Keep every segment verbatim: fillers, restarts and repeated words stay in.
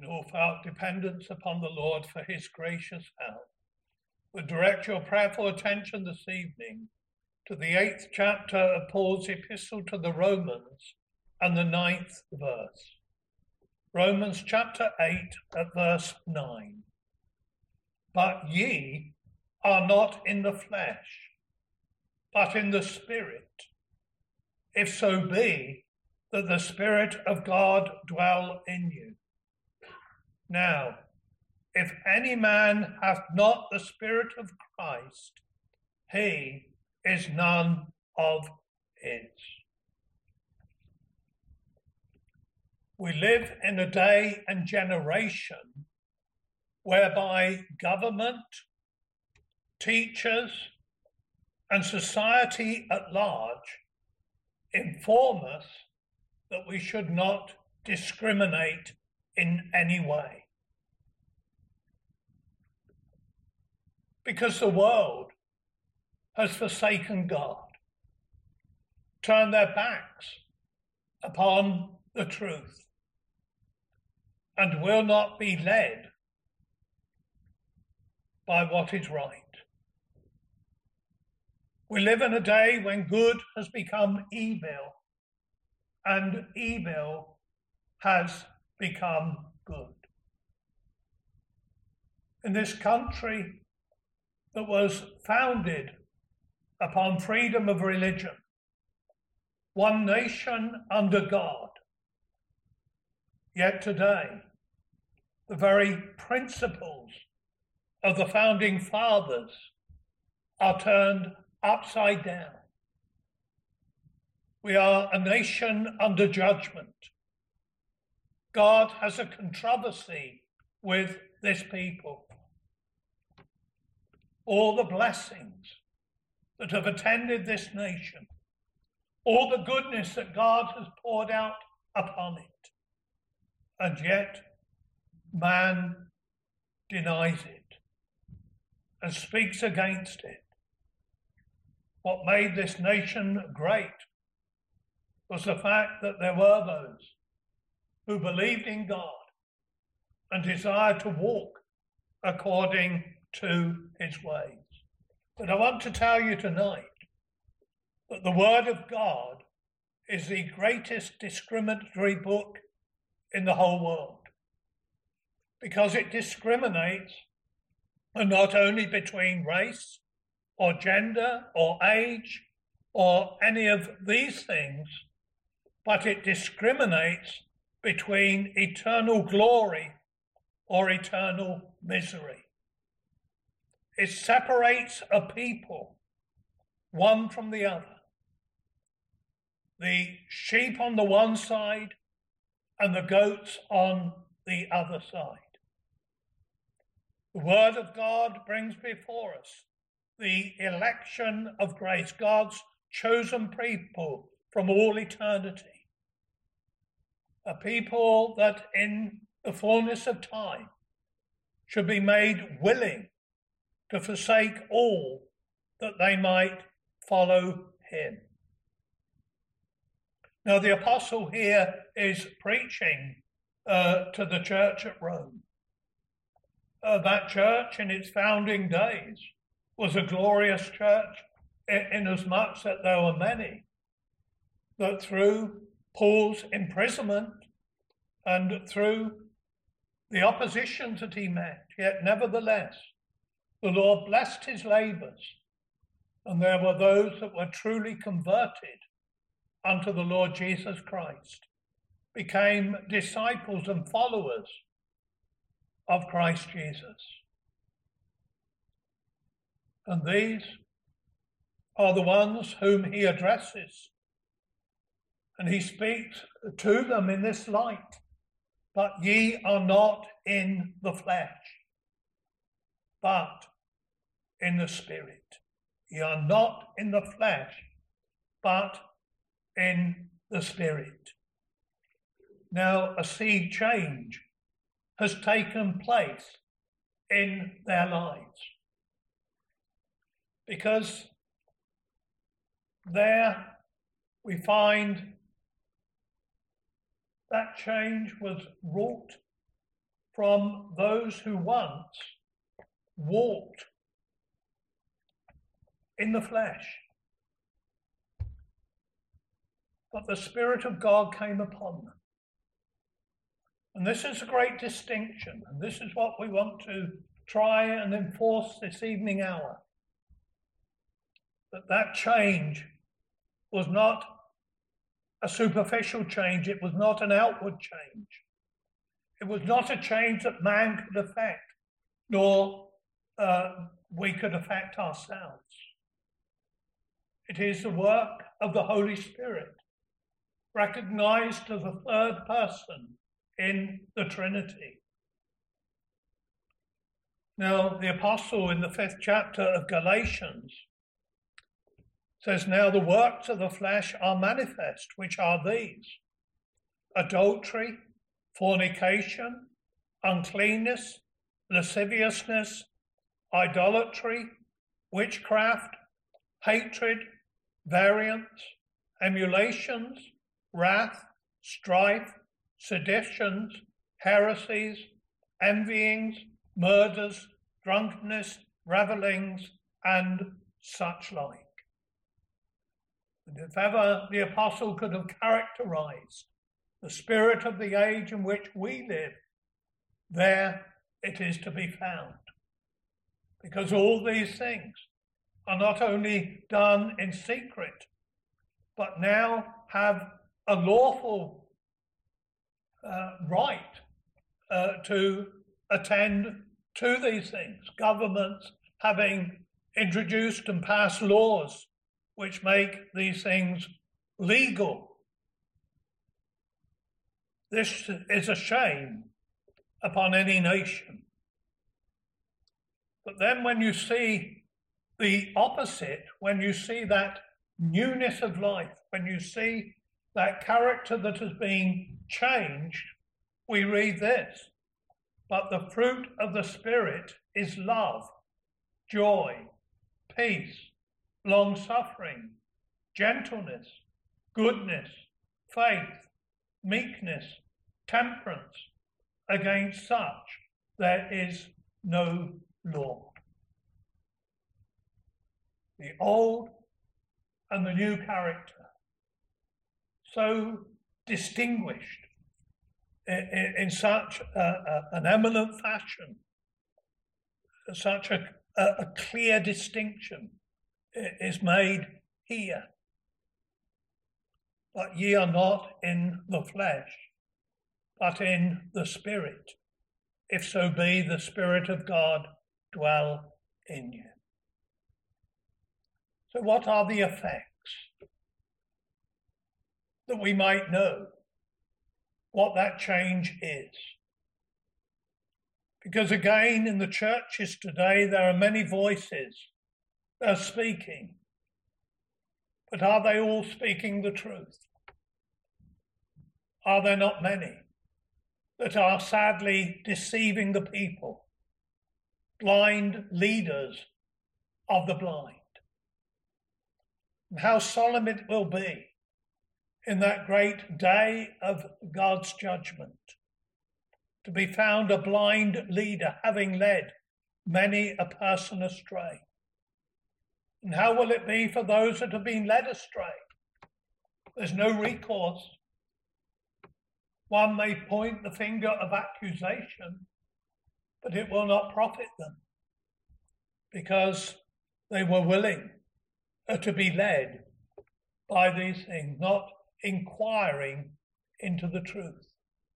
who felt dependence upon the Lord for his gracious help, would direct your prayerful attention this evening to the eighth chapter of Paul's epistle to the Romans and the ninth verse. Romans chapter eight at verse nine. But ye are not in the flesh, but in the Spirit, if so be that the Spirit of God dwell in you. Now, if any man hath not the Spirit of Christ, he is none of his. We live in a day and generation whereby government, teachers, and society at large inform us that we should not discriminate in any way. Because the world has forsaken God, turned their backs upon the truth, and will not be led by what is right. We live in a day when good has become evil and evil has become good. In this country that was founded upon freedom of religion, one nation under God, yet today the very principles of the founding fathers are turned upside down. We are a nation under judgment. God has a controversy with this people. All the blessings that have attended this nation, all the goodness that God has poured out upon it, and yet man denies it and speaks against it. What made this nation great was the fact that there were those who believed in God and desired to walk according to his ways. But I want to tell you tonight that the Word of God is the greatest discriminatory book in the whole world, because it discriminates not only between race or gender or age or any of these things, but it discriminates between eternal glory or eternal misery. It separates a people, one from the other. The sheep on the one side and the goats on the other side. The Word of God brings before us the election of grace, God's chosen people from all eternity. A people that in the fullness of time should be made willing to forsake all that they might follow him. Now, the apostle here is preaching uh, to the church at Rome. Uh, that church in its founding days was a glorious church, inasmuch that there were many that through Paul's imprisonment and through the opposition that he met, yet nevertheless, the Lord blessed his labors, and there were those that were truly converted unto the Lord Jesus Christ, became disciples and followers of Christ Jesus. And these are the ones whom he addresses. And he speaks to them in this light. But ye are not in the flesh, but in the Spirit. Ye are not in the flesh, but in the Spirit. Now, a seed change has taken place in their lives, because there we find that change was wrought from those who once walked in the flesh. But the Spirit of God came upon them. And this is a great distinction, and this is what we want to try and enforce this evening hour. That that change was not a superficial change, it was not an outward change. It was not a change that man could affect, nor uh, we could affect ourselves. It is the work of the Holy Spirit, recognized as a third person in the Trinity. Now, the apostle in the fifth chapter of Galatians says, now the works of the flesh are manifest, which are these: adultery, fornication, uncleanness, lasciviousness, idolatry, witchcraft, hatred, variance, emulations, wrath, strife, seditions, heresies, envyings, murders, drunkenness, revellings, and such like. And if ever the apostle could have characterized the spirit of the age in which we live, there it is to be found. Because all these things are not only done in secret, but now have a lawful uh, right uh, to attend to these things. Governments having introduced and passed laws which make these things legal. This is a shame upon any nation. But then when you see the opposite, when you see that newness of life, when you see that character that has been changed, we read this: but the fruit of the Spirit is love, joy, peace, long-suffering, gentleness, goodness, faith, meekness, temperance. Against such there is no law. The old and the new character, so distinguished in, in such a, a, an eminent fashion, such a, a, a clear distinction is made here. But ye are not in the flesh, but in the Spirit, if so be the Spirit of God dwell in you. So what are the effects? That we might know what that change is. Because again, in the churches today, there are many voices that are speaking. But are they all speaking the truth? Are there not many that are sadly deceiving the people, blind leaders of the blind? And how solemn it will be in that great day of God's judgment to be found a blind leader having led many a person astray. And how will it be for those that have been led astray? There's no recourse. One may point the finger of accusation, but it will not profit them because they were willing to be led by these things, not inquiring into the truth.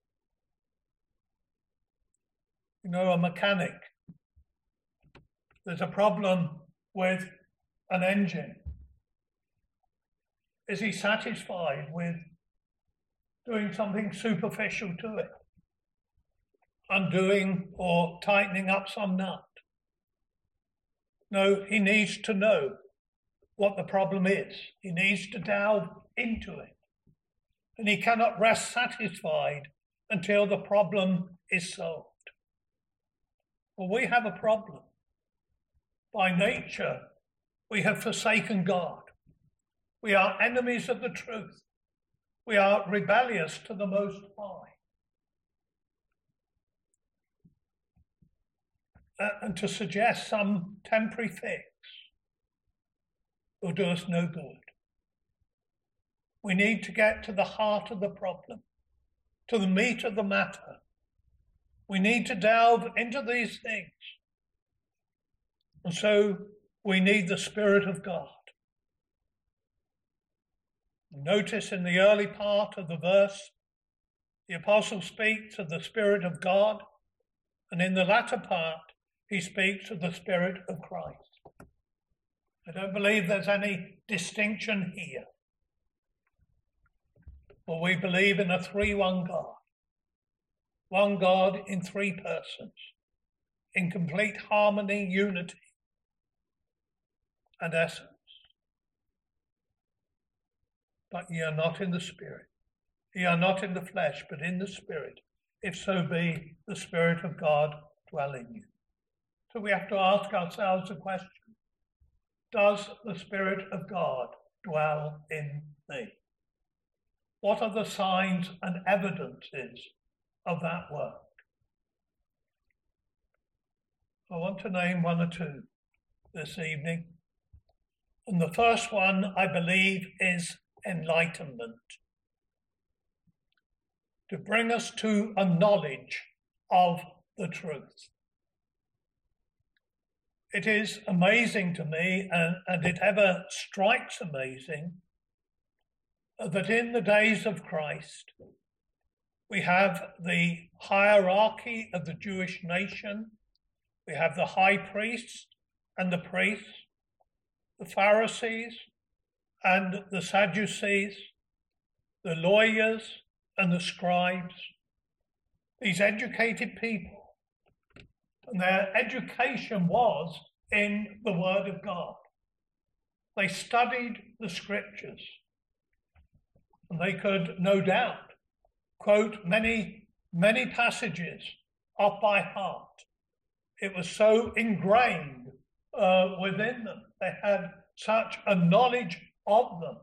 You know, a mechanic, there's a problem with an engine. Is he satisfied with doing something superficial to it, undoing or tightening up some nut? No, he needs to know what the problem is. He needs to delve into it. And he cannot rest satisfied until the problem is solved. Well, we have a problem. By nature, we have forsaken God. We are enemies of the truth. We are rebellious to the Most High. uh, and to suggest some temporary fix will do us no good. We need to get to the heart of the problem, to the meat of the matter. We need to delve into these things. And so we need the Spirit of God. Notice in the early part of the verse, the apostle speaks of the Spirit of God, and in the latter part, he speaks of the Spirit of Christ. I don't believe there's any distinction here. For we believe in a three-one God. One God in three persons, in complete harmony, unity, and essence. But ye are not in the Spirit. Ye are not in the flesh, but in the Spirit, if so be the Spirit of God dwell in you. So we have to ask ourselves the question, does the Spirit of God dwell in me? What are the signs and evidences of that work? I want to name one or two this evening. And the first one, I believe, is enlightenment. To bring us to a knowledge of the truth. It is amazing to me, and, and it ever strikes amazing, that in the days of Christ, we have the hierarchy of the Jewish nation. We have the high priest and the priests, the Pharisees and the Sadducees, the lawyers and the scribes, these educated people. And their education was in the Word of God. They studied the Scriptures. And they could, no doubt, quote many, many passages off by heart. It was so ingrained uh, within them. They had such a knowledge of them.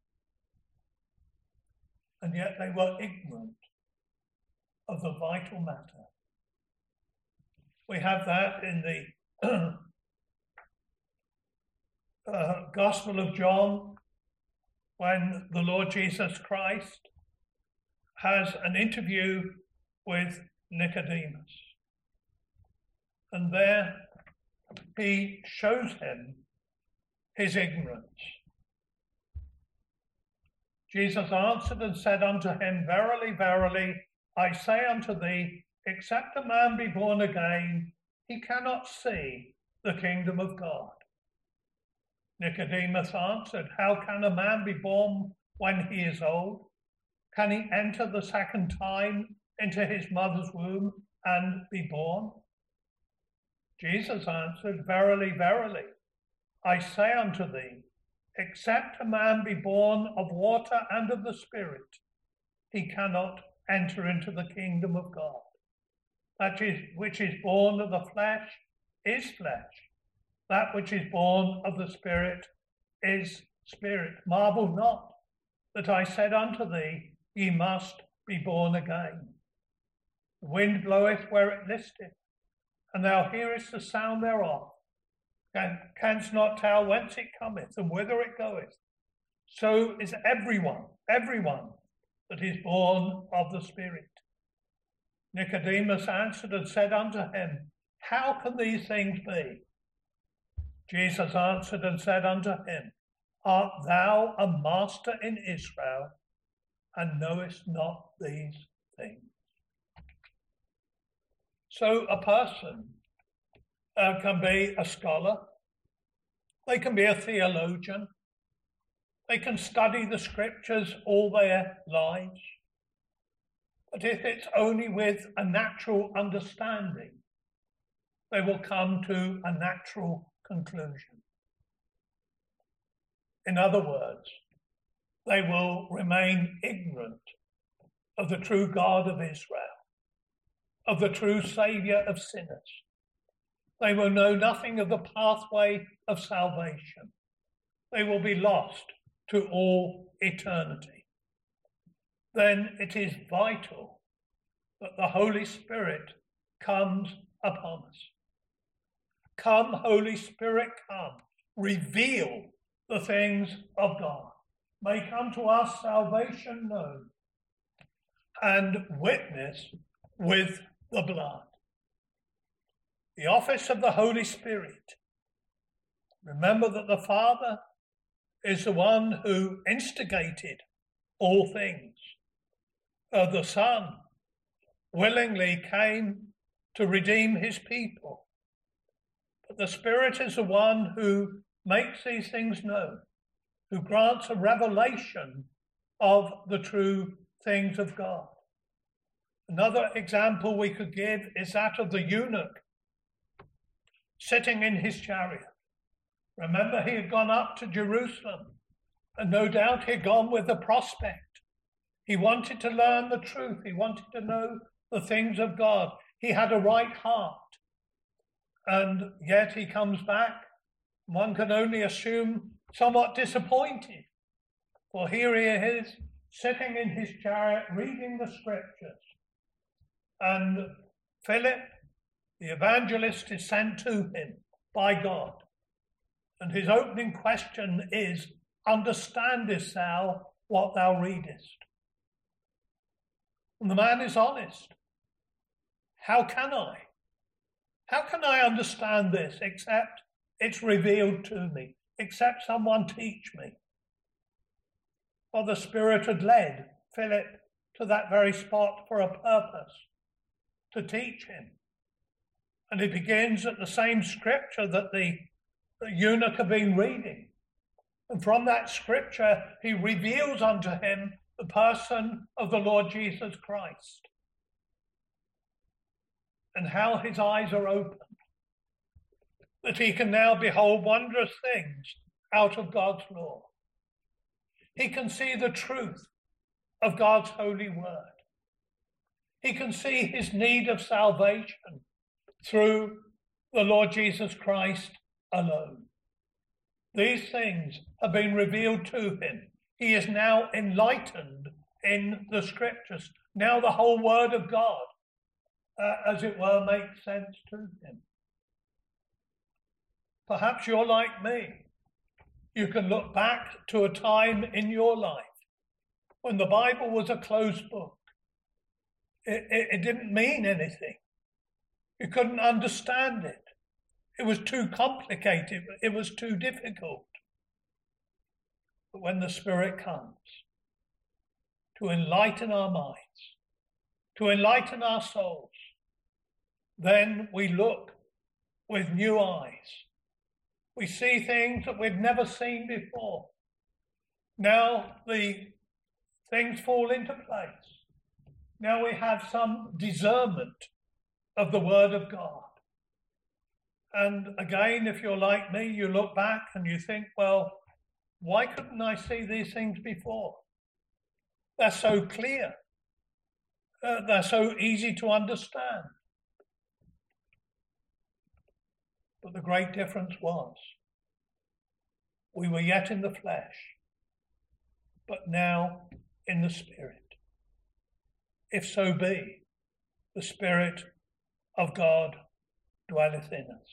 And yet they were ignorant of the vital matter. We have that in the uh, Gospel of John, when the Lord Jesus Christ has an interview with Nicodemus. And there he shows him his ignorance. Jesus answered and said unto him, Verily, verily, I say unto thee, except a man be born again, he cannot see the kingdom of God. Nicodemus answered, How can a man be born when he is old? Can he enter the second time into his mother's womb and be born? Jesus answered, Verily, verily, I say unto thee, except a man be born of water and of the Spirit, he cannot enter into the kingdom of God. That is, which is born of the flesh is flesh. That which is born of the Spirit is spirit. Marvel not that I said unto thee, ye must be born again. The wind bloweth where it listeth, and thou hearest the sound thereof, and canst not tell whence it cometh and whither it goeth. So is everyone, everyone that is born of the Spirit. Nicodemus answered and said unto him, How can these things be? Jesus answered and said unto him, Art thou a master in Israel, and knowest not these things? So a person uh, can be a scholar, they can be a theologian, they can study the Scriptures all their lives, but if it's only with a natural understanding, they will come to a natural conclusion. In other words, they will remain ignorant of the true God of Israel, of the true Saviour of sinners. They will know nothing of the pathway of salvation. They will be lost to all eternity. Then it is vital that the Holy Spirit comes upon us. Come, Holy Spirit, come. Reveal the things of God. Make unto us salvation known, and witness with the blood. The office of the Holy Spirit. Remember that the Father is the one who instigated all things. Uh, the Son willingly came to redeem his people. But the Spirit is the one who makes these things known, who grants a revelation of the true things of God. Another example we could give is that of the eunuch sitting in his chariot. Remember, he had gone up to Jerusalem, and no doubt he had gone with a prospect. He wanted to learn the truth. He wanted to know the things of God. He had a right heart. And yet he comes back, one can only assume somewhat disappointed. For here he is, sitting in his chariot, reading the scriptures. And Philip, the evangelist, is sent to him by God. And his opening question is, understandest thou what thou readest? And the man is honest. How can I? How can I understand this except it's revealed to me, except someone teach me? For the Spirit had led Philip to that very spot for a purpose, to teach him. And he begins at the same scripture that the, the eunuch had been reading. And from that scripture, he reveals unto him the person of the Lord Jesus Christ, and how his eyes are opened, that he can now behold wondrous things out of God's law. He can see the truth of God's holy word. He can see his need of salvation through the Lord Jesus Christ alone. These things have been revealed to him. He is now enlightened in the scriptures. Now the whole word of God, uh, as it were, makes sense to him. Perhaps you're like me. You can look back to a time in your life when the Bible was a closed book. It, it, it didn't mean anything. You couldn't understand it. It was too complicated. It was too difficult. But when the Spirit comes to enlighten our minds, to enlighten our souls, then we look with new eyes. We see things that we've never seen before. Now the things fall into place. Now we have some discernment of the Word of God. And again, if you're like me, you look back and you think, well, why couldn't I see these things before? They're so clear. Uh, they're so easy to understand. But the great difference was, we were yet in the flesh, but now in the Spirit. If so be, the Spirit of God dwelleth in us.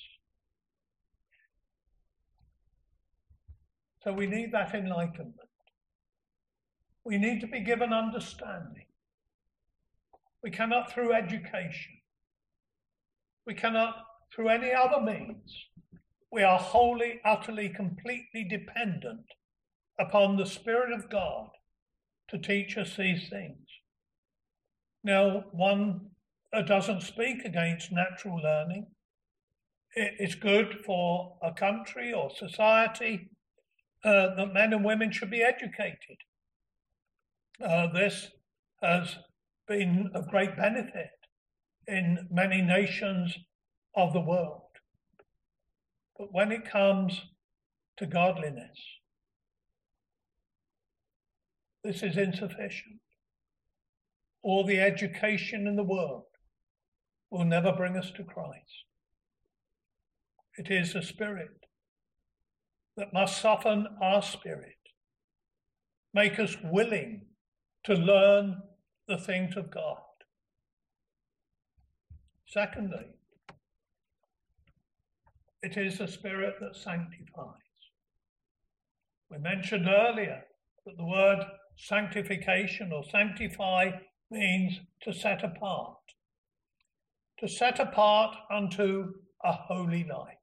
So we need that enlightenment. We need to be given understanding. We cannot through education. We cannot through any other means. We are wholly, utterly, completely dependent upon the Spirit of God to teach us these things. Now, one uh, doesn't speak against natural learning. It, it's good for a country or society uh, that men and women should be educated. Uh, this has been of great benefit in many nations of the world. But when it comes to godliness, this is insufficient. All the education in the world will never bring us to Christ. It is the Spirit that must soften our spirit, make us willing to learn the things of God. Secondly, it is the Spirit that sanctifies. We mentioned earlier that the word sanctification or sanctify means to set apart. To set apart unto a holy life.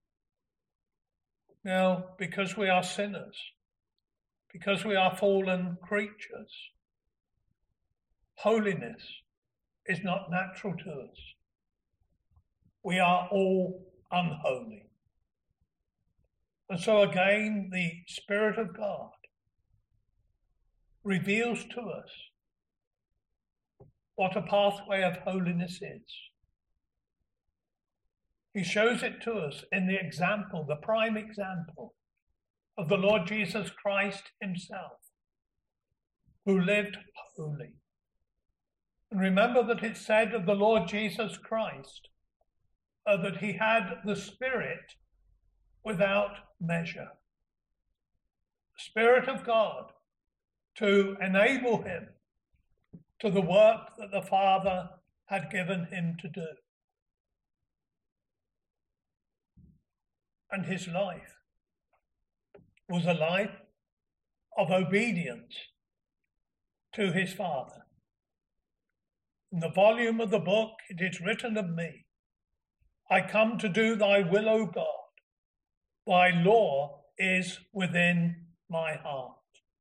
Now, because we are sinners, because we are fallen creatures, holiness is not natural to us. We are all unholy. And so again, the Spirit of God reveals to us what a pathway of holiness is. He shows it to us in the example, the prime example of the Lord Jesus Christ himself, who lived holy. And remember that it said of the Lord Jesus Christ uh, that he had the Spirit without measure. The Spirit of God to enable him to the work that the Father had given him to do. And his life was a life of obedience to his Father. In the volume of the book, it is written of me, I come to do thy will, O God. Thy law is within my heart.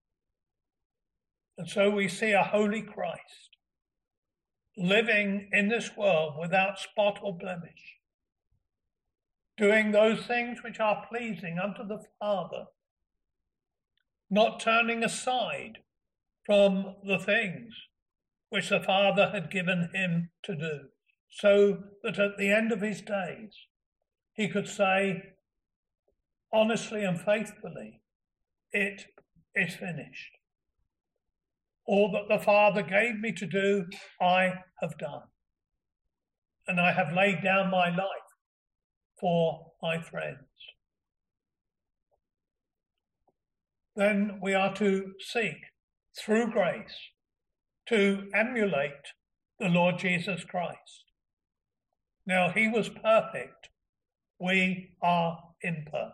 And so we see a holy Christ living in this world without spot or blemish, doing those things which are pleasing unto the Father, not turning aside from the things which the Father had given him to do, so that at the end of his days he could say honestly and faithfully, it is finished. All that the Father gave me to do, I have done. And I have laid down my life for my friends. Then we are to seek, through grace, to emulate the Lord Jesus Christ. Now, he was perfect. We are imperfect.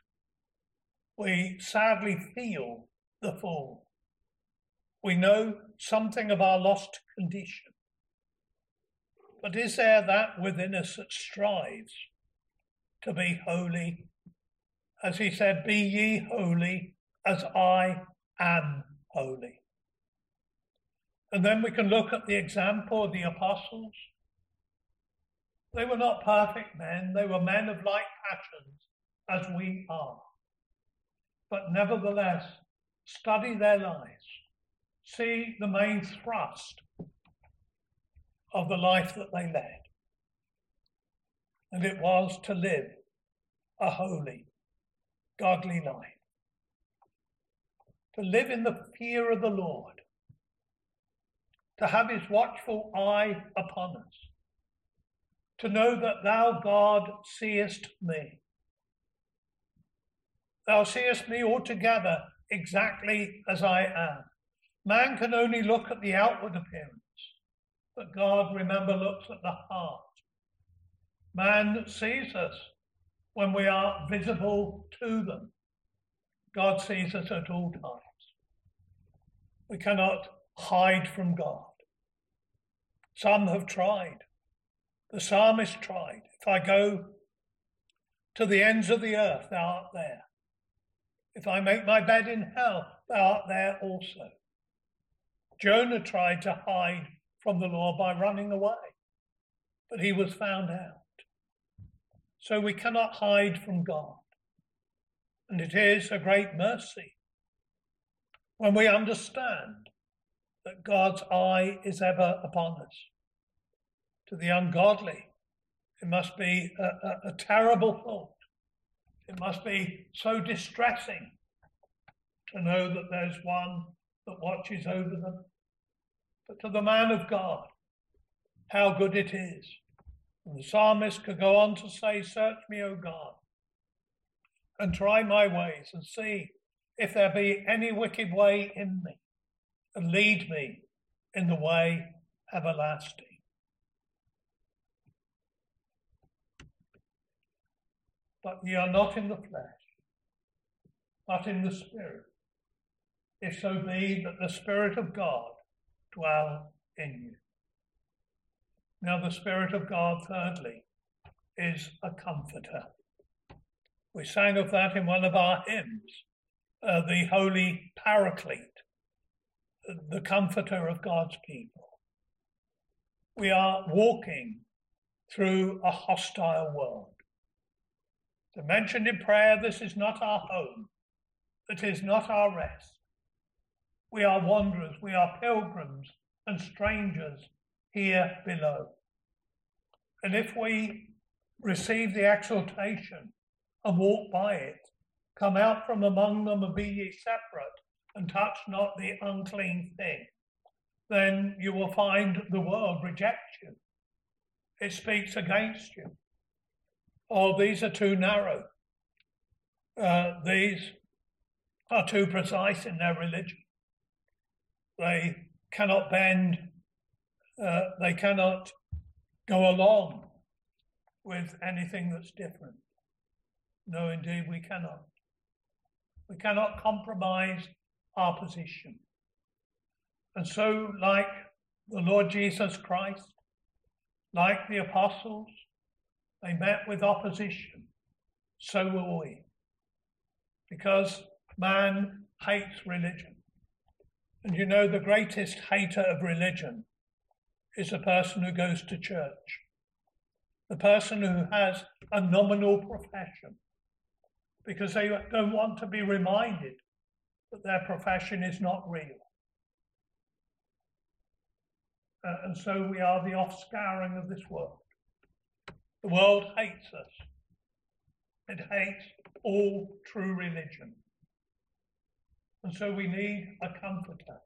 We sadly feel the fall. We know something of our lost condition. But is there that within us that strives to be holy? As he said, be ye holy as I am holy. And then we can look at the example of the apostles. They were not perfect men. They were men of like passions as we are. But nevertheless, study their lives. See the main thrust of the life that they led. And it was to live a holy, godly life. To live in the fear of the Lord. To have his watchful eye upon us. To know that thou, God, seest me. Thou seest me altogether exactly as I am. Man can only look at the outward appearance, but God, remember, looks at the heart. Man sees us when we are visible to them. God sees us at all times. We cannot hide from God. Some have tried. The psalmist tried. If I go to the ends of the earth, thou art there. If I make my bed in hell, thou art there also. Jonah tried to hide from the Lord by running away, but he was found out. So we cannot hide from God. And it is a great mercy when we understand that God's eye is ever upon us. To the ungodly, it must be a, a, a terrible thought. It must be so distressing to know that there's one that watches over them. But to the man of God, how good it is. And the psalmist could go on to say, search me, O God, and try my ways, and see if there be any wicked way in me, and lead me in the way everlasting. but ye are not in the flesh, but in the Spirit, if so be that the Spirit of God dwell in you. Now the Spirit of God, thirdly, is a comforter. We sang of that in one of our hymns, uh, the Holy Paraclete, the comforter of God's people. We are walking through a hostile world. As mentioned in prayer, this is not our home. It is not our rest. We are wanderers, we are pilgrims and strangers here below. And if we receive the exhortation and walk by it, come out from among them and be ye separate, and touch not the unclean thing, then you will find the world rejects you. It speaks against you. Oh, these are too narrow. Uh, these are too precise in their religion. They cannot bend, uh, they cannot go along with anything that's different. No, indeed, we cannot. We cannot compromise our position. And so, like the Lord Jesus Christ, like the apostles, they met with opposition. So will we. Because man hates religion. And you know, the greatest hater of religion is the person who goes to church, the person who has a nominal profession, because they don't want to be reminded that their profession is not real. Uh, and so we are the offscouring of this world. The world hates us. It hates all true religion. And so we need a comforter.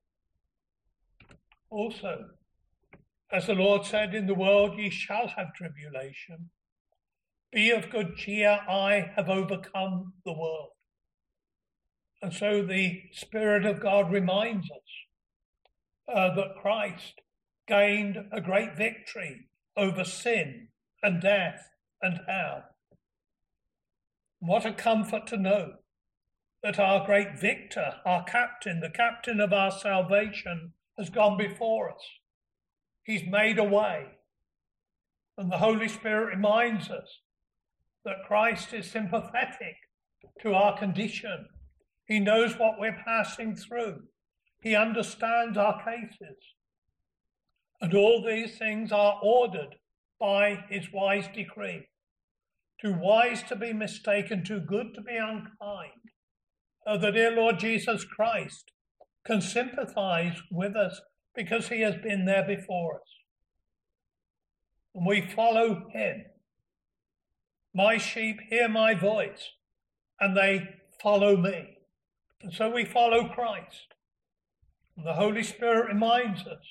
Also, as the Lord said, in the world ye shall have tribulation. Be of good cheer, I have overcome the world. And so the Spirit of God reminds us uh, that Christ gained a great victory over sin and death and hell. What a comfort to know that our great victor, our captain, the captain of our salvation, has gone before us. He's made a way. And the Holy Spirit reminds us that Christ is sympathetic to our condition. He knows what we're passing through. He understands our cases. And all these things are ordered by his wise decree. Too wise to be mistaken, too good to be unkind. Oh, the dear Lord Jesus Christ can sympathize with us because he has been there before us. And we follow him. My sheep hear my voice, and they follow me. And so we follow Christ. And the Holy Spirit reminds us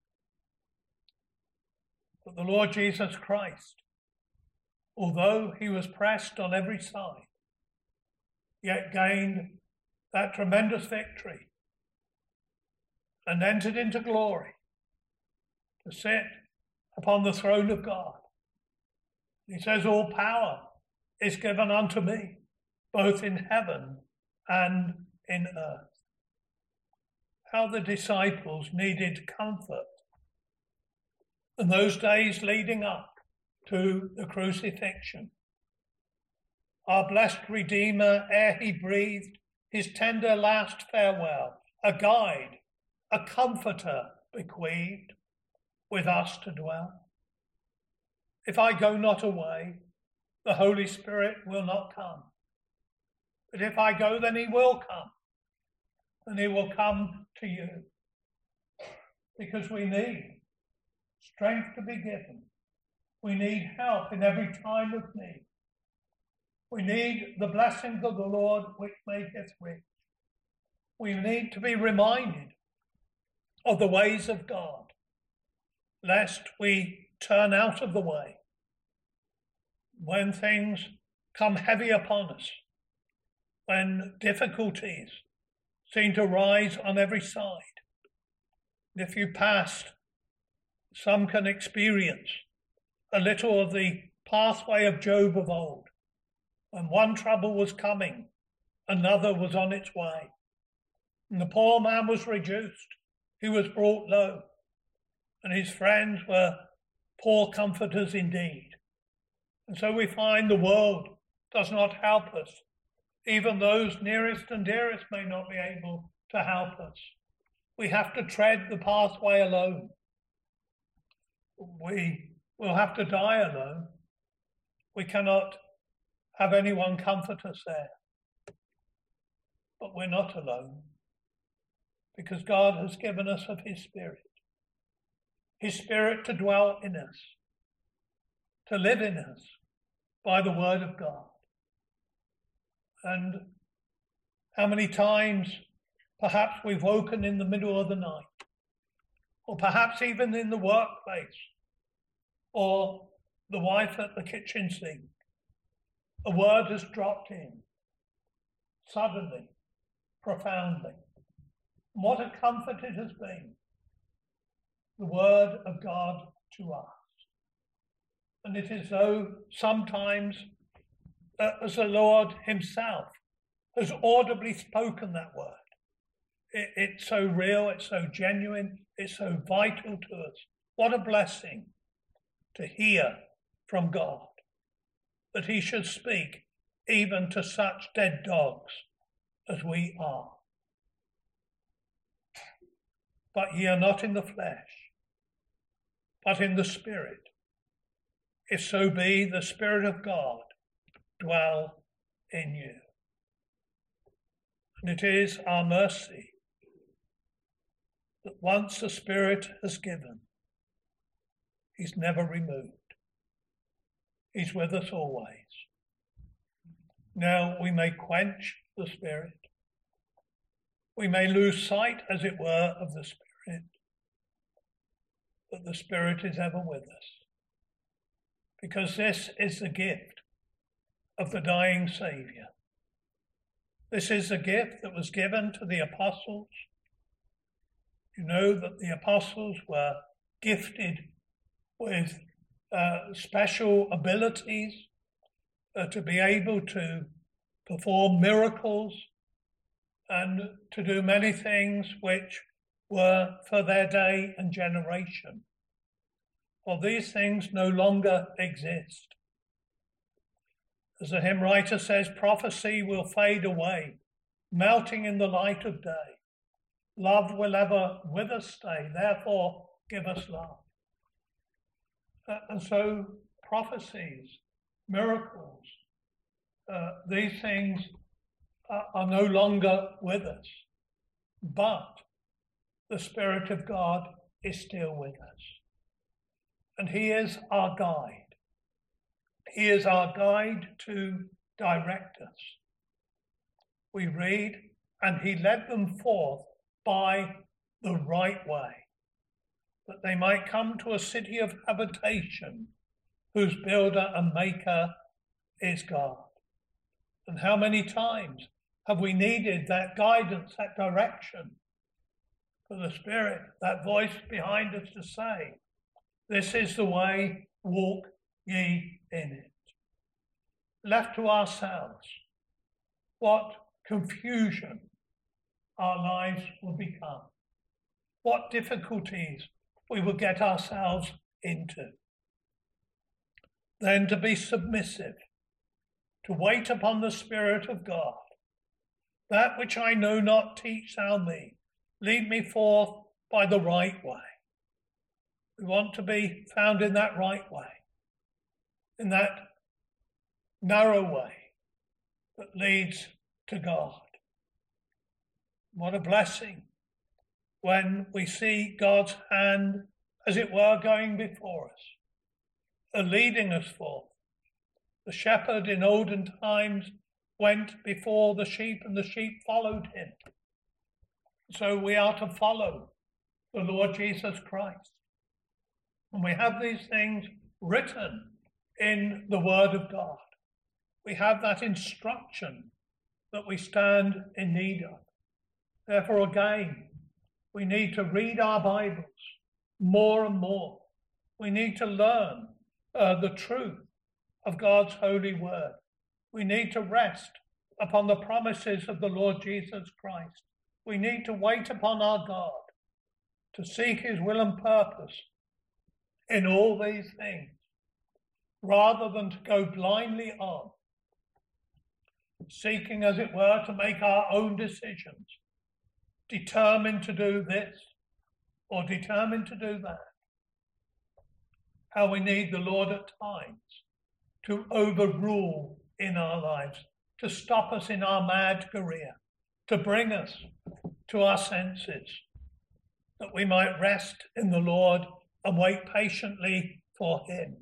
that the Lord Jesus Christ, although he was pressed on every side, yet gained that tremendous victory and entered into glory to sit upon the throne of God. He says, all power is given unto me, both in heaven and in earth. How the disciples needed comfort in those days leading up to the crucifixion. Our blessed Redeemer, ere he breathed his tender last farewell, a guide, a comforter bequeathed, with us to dwell. If I go not away, the Holy Spirit will not come. But if I go, then he will come, and he will come to you. Because we need strength to be given. We need help in every time of need. We need the blessings of the Lord which maketh rich. We need to be reminded of the ways of God, lest we turn out of the way when things come heavy upon us, when difficulties seem to rise on every side. If you passed, some can experience a little of the pathway of Job of old, When one trouble was coming, another was on its way. And the poor man was reduced, he was brought low, and his friends were poor comforters indeed. And so we find the world does not help us. Even those nearest and dearest may not be able to help us. We have to tread the pathway alone. We will have to die alone. We cannot have anyone comfort us there. But we're not alone, because God has given us of his Spirit. His Spirit to dwell in us, to live in us by the word of God. And how many times perhaps we've woken in the middle of the night, or perhaps even in the workplace, or the wife at the kitchen sink. A word has dropped in, suddenly, profoundly. And what a comfort it has been, the word of God to us. And it is though sometimes uh, as the Lord himself has audibly spoken that word. It, it's so real, it's so genuine, it's so vital to us. What a blessing to hear from God, that he should speak even to such dead dogs as we are. But ye are not in the flesh, but in the Spirit, if so be the Spirit of God dwell in you. And it is our mercy that once the Spirit has given, he's never removed. He's with us always. Now we may quench the Spirit. We may lose sight, as it were, of the Spirit, but the Spirit is ever with us, because this is the gift of the dying Saviour. This is the gift that was given to the apostles. You know that the apostles were gifted with uh, special abilities uh, to be able to perform miracles and to do many things which were for their day and generation. Well, these things no longer exist. As the hymn writer says, prophecy will fade away, melting in the light of day. Love will ever with us stay, therefore give us love. Uh, and so prophecies, miracles, uh, these things are, are no longer with us, but the Spirit of God is still with us. And he is our guide. He is our guide to direct us. We read, and he led them forth by the right way, that they might come to a city of habitation, whose builder and maker is God. And how many times have we needed that guidance, that direction, for the Spirit, that voice behind us to say, this is the way, walk ye in it. Left to ourselves, what confusion our lives will become, what difficulties we will get ourselves into. Then to be submissive, to wait upon the Spirit of God. That which I know not, teach thou me. Lead me forth by the right way. We want to be found in that right way, in that narrow way that leads to God. What a blessing when we see God's hand, as it were, going before us, and leading us forth. The shepherd in olden times went before the sheep, and the sheep followed him. So we are to follow the Lord Jesus Christ. And we have these things written in the Word of God. We have that instruction that we stand in need of. Therefore, again, we need to read our Bibles more and more. We need to learn uh, the truth of God's holy word. We need to rest upon the promises of the Lord Jesus Christ. We need to wait upon our God to seek his will and purpose in all these things, rather than to go blindly on, seeking, as it were, to make our own decisions, determined to do this or determined to do that. How we need the Lord at times to overrule in our lives, to stop us in our mad career, to bring us to our senses, that we might rest in the Lord and wait patiently for him.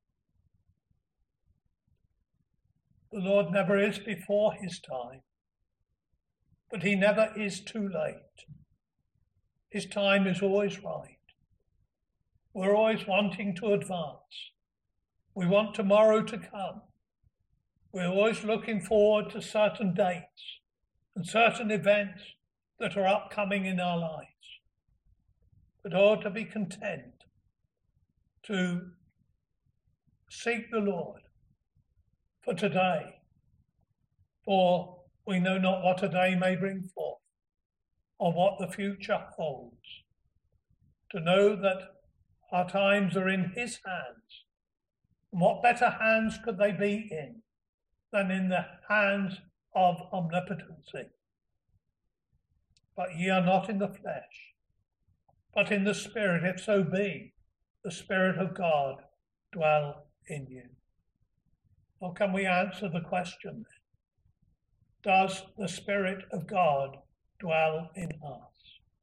The Lord never is before his time, but he never is too late. His time is always right. We're always wanting to advance. We want tomorrow to come. We're always looking forward to certain dates and certain events that are upcoming in our lives. But oh, to be content to seek the Lord for today, for we know not what a day may bring forth or what the future holds. To know that our times are in his hands. And what better hands could they be in than in the hands of omnipotency? But ye are not in the flesh, but in the Spirit, if so be the Spirit of God dwell in you. Or can we answer the question then? Does the Spirit of God dwell in us?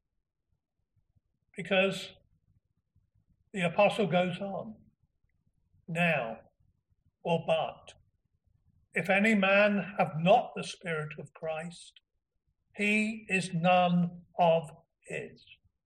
Because the apostle goes on, now, or but, if any man have not the Spirit of Christ, he is none of his.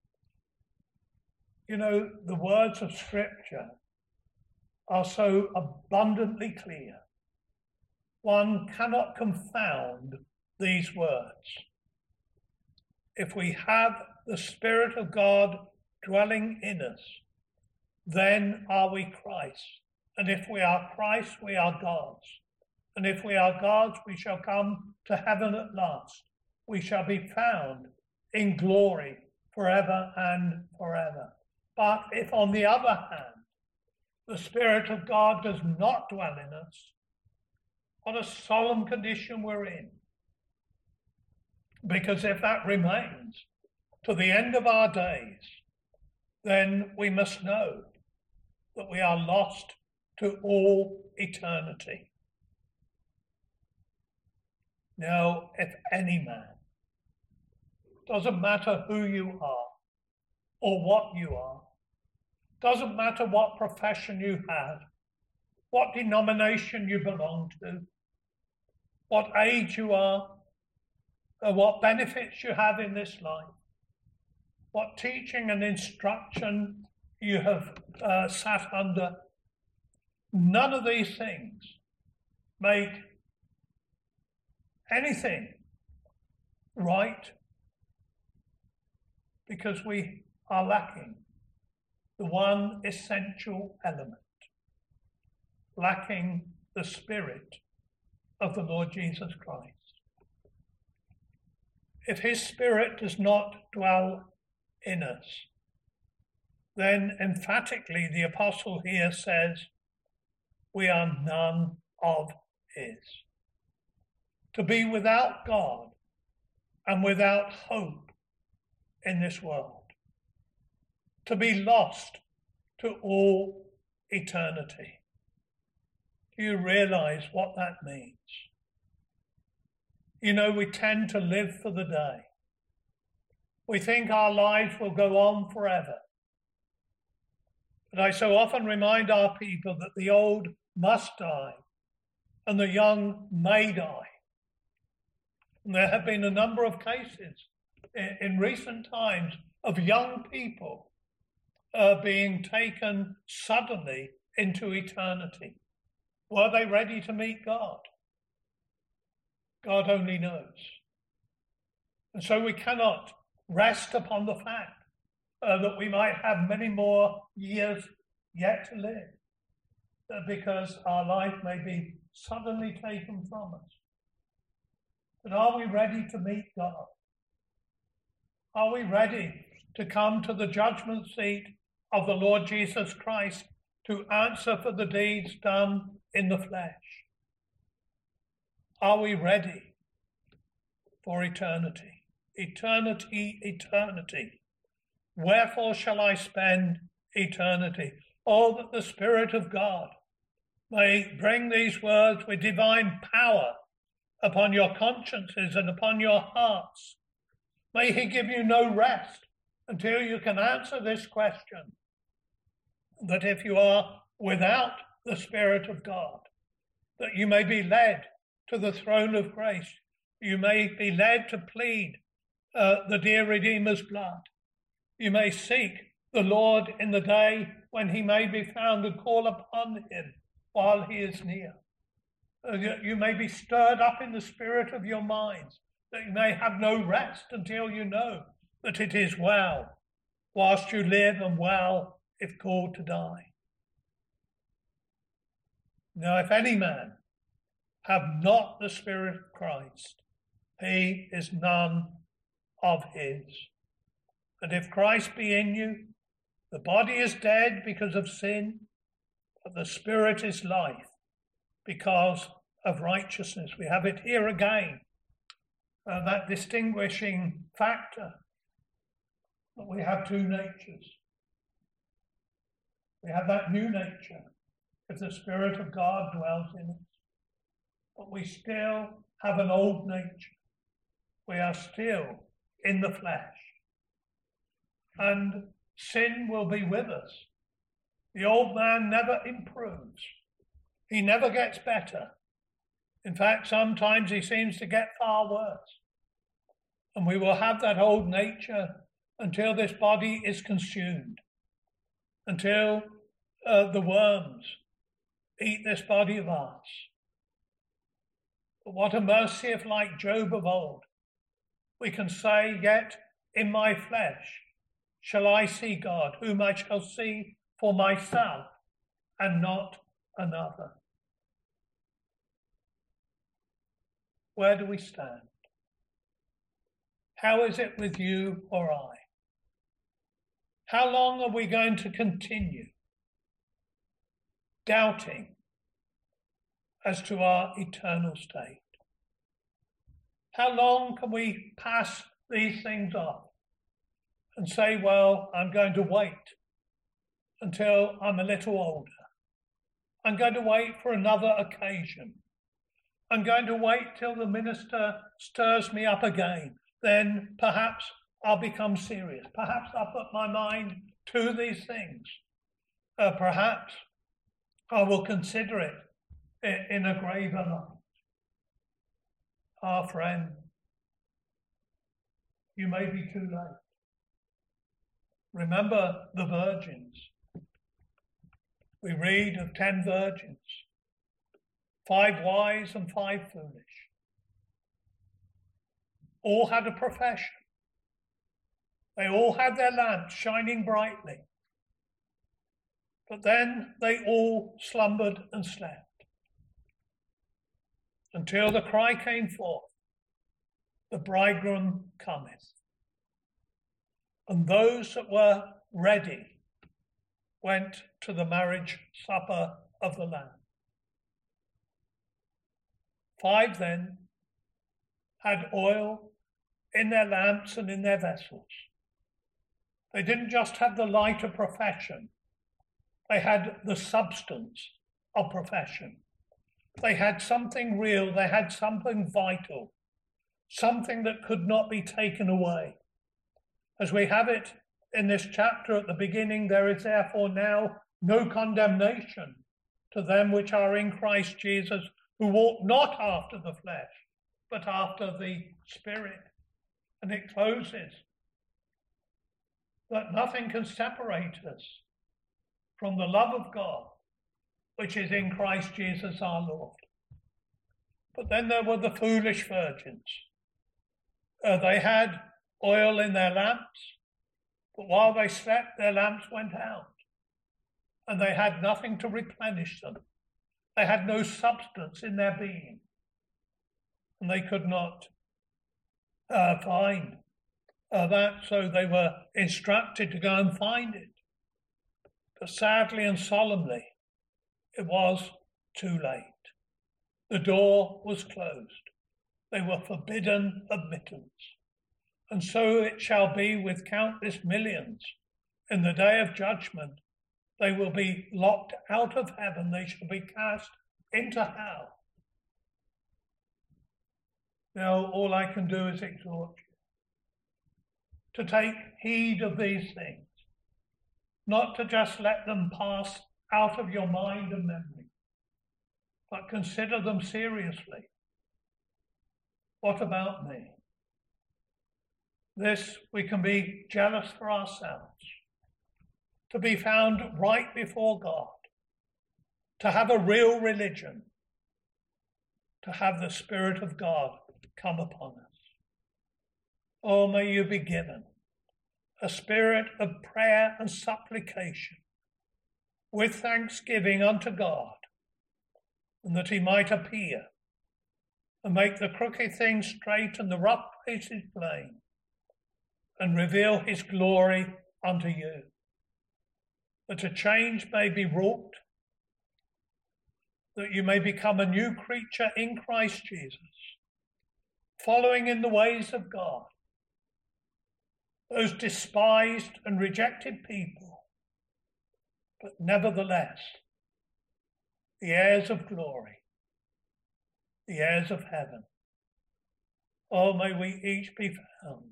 You know, the words of Scripture are so abundantly clear. One cannot confound these words. If we have the Spirit of God dwelling in us, then are we Christ. And if we are Christ, we are God's. And if we are God's, we shall come to heaven at last. We shall be found in glory forever and forever. But if, on the other hand, the Spirit of God does not dwell in us, what a solemn condition we're in. Because if that remains to the end of our days, then we must know that we are lost to all eternity. Now, if any man, doesn't matter who you are or what you are, doesn't matter what profession you have, what denomination you belong to, what age you are, or what benefits you have in this life, what teaching and instruction you have uh, sat under, none of these things make anything right, because we are lacking the one essential element, lacking the Spirit of the Lord Jesus Christ. If his Spirit does not dwell in us, then emphatically the apostle here says, we are none of his. To be without God and without hope in this world. To be lost to all eternity. Do you realize what that means? You know, we tend to live for the day. We think our lives will go on forever. But I so often remind our people that the old must die and the young may die. And there have been a number of cases in, in recent times of young people uh, being taken suddenly into eternity. Were they ready to meet God? God only knows. And so we cannot rest upon the fact uh, that we might have many more years yet to live, uh, because our life may be suddenly taken from us. But are we ready to meet God? Are we ready to come to the judgment seat of the Lord Jesus Christ to answer for the deeds done in the flesh? Are we ready for eternity? Eternity, eternity. Wherefore shall I spend eternity? Oh, that the Spirit of God may bring these words with divine power upon your consciences and upon your hearts. May he give you no rest until you can answer this question, that if you are without the Spirit of God, that you may be led to the throne of grace. You may be led to plead uh, the dear Redeemer's blood. You may seek the Lord in the day when he may be found and call upon him while he is near. Uh, you may be stirred up in the spirit of your minds, that you may have no rest until you know that it is well whilst you live, and well if called to die. Now, if any man have not the Spirit of Christ, he is none of his. And if Christ be in you, the body is dead because of sin, but the Spirit is life because of righteousness. We have it here again, uh, that distinguishing factor, that we have two natures. We have that new nature if the Spirit of God dwells in us, but we still have an old nature. We are still in the flesh, and sin will be with us. The old man never improves. He never gets better. In fact, sometimes he seems to get far worse. And we will have that old nature until this body is consumed, until uh, the worms eat this body of ours. But what a mercy if, like Job of old, we can say, yet in my flesh shall I see God, whom I shall see for myself and not another. Where do we stand? How is it with you or I? How long are we going to continue doubting as to our eternal state? How long can we pass these things off and say, well, I'm going to wait until I'm a little older. I'm going to wait for another occasion. I'm going to wait till the minister stirs me up again. Then perhaps I'll become serious. Perhaps I'll put my mind to these things. Uh, perhaps I will consider it in, in a graver light. Our friend, you may be too late. Remember the virgins. We read of ten virgins, five wise and five foolish. All had a profession. They all had their lamps shining brightly. But then they all slumbered and slept until the cry came forth, the bridegroom cometh. And those that were ready went to the marriage supper of the Lamb. Five then had oil in their lamps and in their vessels. They didn't just have the light of profession. They had the substance of profession. They had something real. They had something vital, something that could not be taken away. As we have it in this chapter at the beginning, there is therefore now no condemnation to them which are in Christ Jesus, who walk not after the flesh, but after the Spirit. And it closes that nothing can separate us from the love of God, which is in Christ Jesus our Lord. But then there were the foolish virgins. Uh, they had oil in their lamps, but while they slept, their lamps went out, and they had nothing to replenish them. They had no substance in their being, and they could not uh, find uh, that, so they were instructed to go and find it. But sadly and solemnly, it was too late. The door was closed. They were forbidden admittance. And so it shall be with countless millions. In the day of judgment, they will be locked out of heaven. They shall be cast into hell. Now, all I can do is exhort you to take heed of these things, not to just let them pass out of your mind and memory, but consider them seriously. What about me? This we can be jealous for ourselves, to be found right before God, to have a real religion, to have the Spirit of God come upon us. Oh, may you be given a spirit of prayer and supplication with thanksgiving unto God, and that he might appear and make the crooked things straight and the rough places plain, and reveal his glory unto you, that a change may be wrought, that you may become a new creature in Christ Jesus, following in the ways of God, those despised and rejected people, but nevertheless, the heirs of glory, the heirs of heaven. Oh, may we each be found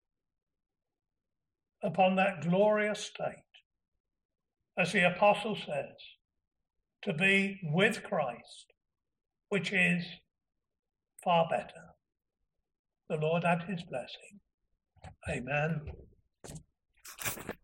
upon that glorious state, as the apostle says, to be with Christ, which is far better. The Lord add his blessing. Amen.